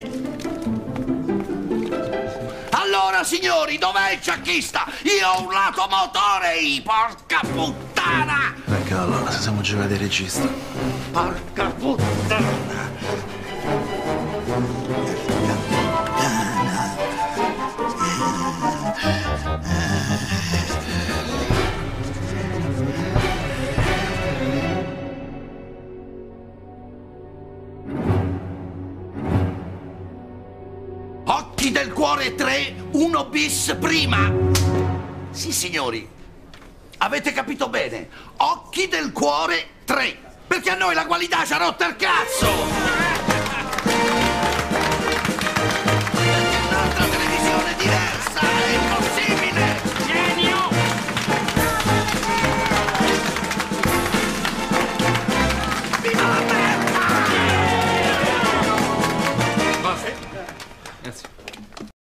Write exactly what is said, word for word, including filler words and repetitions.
Allora, signori, dov'è il ciacchista? Io ho un lato motore, porca puttana! Ecco, allora, se siamo giocati il regista. Porca puttana! Occhi del cuore tre, uno bis prima. Sì, signori, avete capito bene. Occhi del cuore tre. Perché a noi la qualità ci ha rotto il cazzo. Perché un'altra televisione diversa è impossibile. Genio! Viva la merda! Grazie.